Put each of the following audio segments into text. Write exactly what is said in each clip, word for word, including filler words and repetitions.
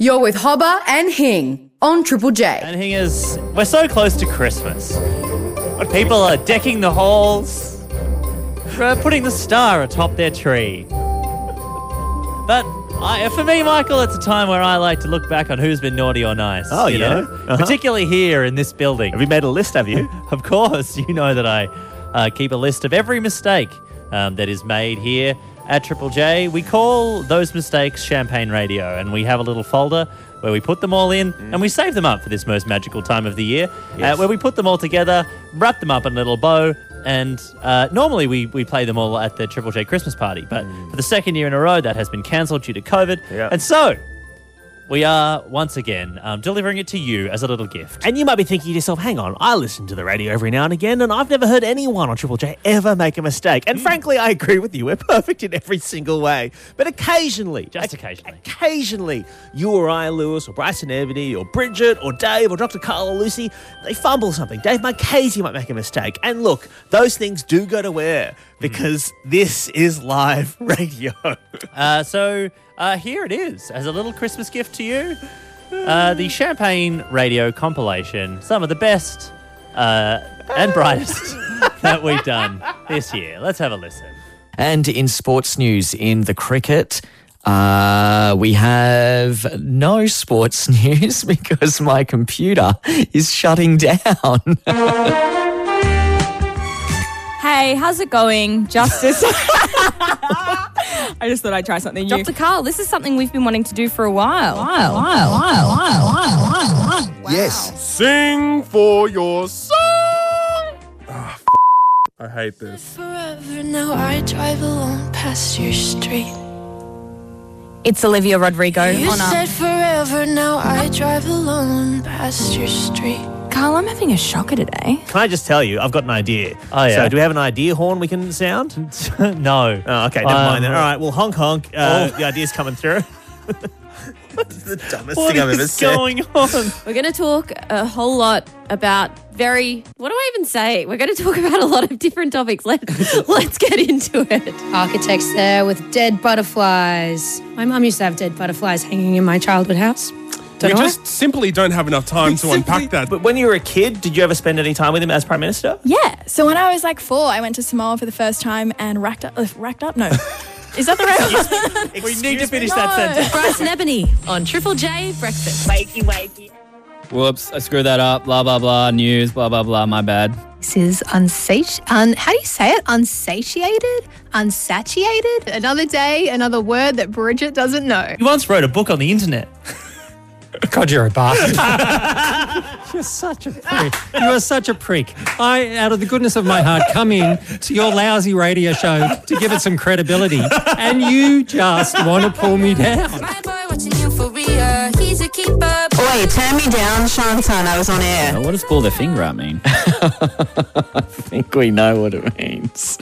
You're with Hobber and Hing on Triple J. And Hingers, we're so close to Christmas. When people are decking the halls, uh, putting the star atop their tree. But I, for me, Michael, it's a time where I like to look back on who's been naughty or nice. Oh, you yeah? know? Uh-huh. Particularly here in this building. Have you made a list, have you? Of course, you know that I uh, keep a list of every mistake um, that is made here at Triple J. We call those mistakes Champagne Radio, and we have a little folder where we put them all in mm. and we save them up for this most magical time of the year, yes. uh, where we put them all together, wrap them up in a little bow, and uh, normally we, we play them all at the Triple J Christmas party, but mm. for the second year in a row, that has been cancelled due to COVID. Yeah. And so we are, once again, um, delivering it to you as a little gift. And you might be thinking to yourself, hang on, I listen to the radio every now and again, and I've never heard anyone on Triple J ever make a mistake. And mm. frankly, I agree with you. We're perfect in every single way. But occasionally, just occasionally, occasionally, you or I, Lewis, or Bryson Ebony, or Bridget, or Dave, or Doctor Carl, or Lucy, they fumble something. Dave Marchese might make a mistake. And look, those things do go to air because mm. this is live radio. uh, so... Uh, here it is, as a little Christmas gift to you. Uh, the Champagne Radio compilation, some of the best uh, and brightest that we've done this year. Let's have a listen. And in sports news, in the cricket, uh, we have no sports news because my computer is shutting down. Hey, how's it going, Justice? I just thought I'd try something new. Doctor Carl, this is something we've been wanting to do for a while. While, while, while, while, while, while. Wow. Yes. Sing for your song. Oh, f- I hate this. Forever now I drive alone past your street. It's Olivia Rodrigo. You on said forever now I drive alone past your street. Carl, I'm having a shocker today. Can I just tell you, I've got an idea. Oh, yeah. So do we have an idea horn we can sound? No. Oh, okay, never um, mind then. All right, well, honk honk. Uh, oh. The idea's coming through. What's the dumbest what thing I've ever is said? going on? We're going to talk a whole lot about very, what do I even say? We're going to talk about a lot of different topics. Let, let's get into it. Architects there with dead butterflies. My mum used to have dead butterflies hanging in my childhood house. Don't we know just why? simply don't have enough time to simply, unpack that. But when you were a kid, did you ever spend any time with him as Prime Minister? Yeah. So when I was like four, I went to Samoa for the first time and racked up. Uh, racked up? No. Is that the right one? We need to finish no. that sentence. Bryson Ebony on Triple J Breakfast. Wakey, wakey. Whoops, I screwed that up. Blah, blah, blah. News, blah, blah, blah. My bad. This is unsati- un- how do you say it? Unsatiated? Unsatiated? Another day, another word that Bridget doesn't know. You once wrote a book on the internet. God, you're a bastard. You're such a prick. You are such a prick. I, out of the goodness of my heart, come in to your lousy radio show to give it some credibility, and you just want to pull me down. Oi, turn me down, Shantan. I was on air. Now, what does pull their finger at mean? I think we know what it means.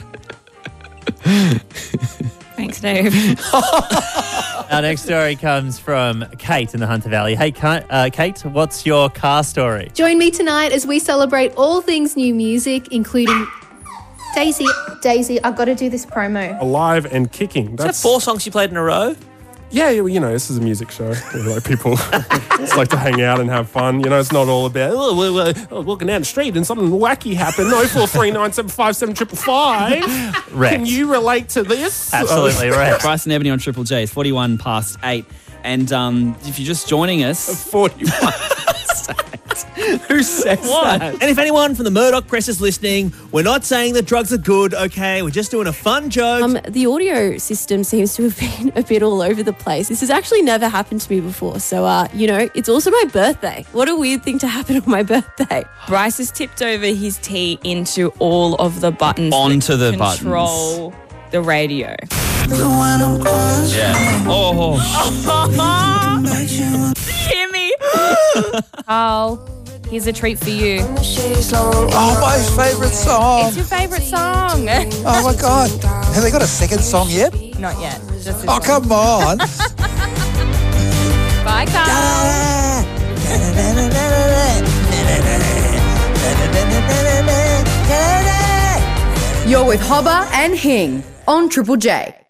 Thanks, Dave. Our next story comes from Kate in the Hunter Valley. Hey, uh, Kate, what's your car story? Join me tonight as we celebrate all things new music, including... Daisy, Daisy, I've got to do this promo. Alive and kicking. That's... Is that four songs you played in a row? Yeah, you know, this is a music show. Like people just like to hang out and have fun. You know, it's not all about, oh, we're, we're walking down the street and something wacky happened. oh four three nine seven five seven five five. Can you relate to this? Absolutely right. Bryson Ebony on Triple J. It's forty-one past eight. And um, if you're just joining us... forty-one past eight. Who says what? that? And if anyone from the Murdoch press is listening, we're not saying that drugs are good, okay? We're just doing a fun joke. Um, the audio system seems to have been a bit all over the place. This has actually never happened to me before. So, uh, you know, it's also my birthday. What a weird thing to happen on my birthday. Bryce has tipped over his tea into all of the buttons Onto that the control buttons. the radio. Yeah. Oh. Hear me? Carl, here's a treat for you. Oh, my favourite song. It's your favourite song. Oh, my God. Have they got a second song yet? Not yet. Just this oh, one. come on. Bye, Carl. You're with Hobber and Hing on Triple J.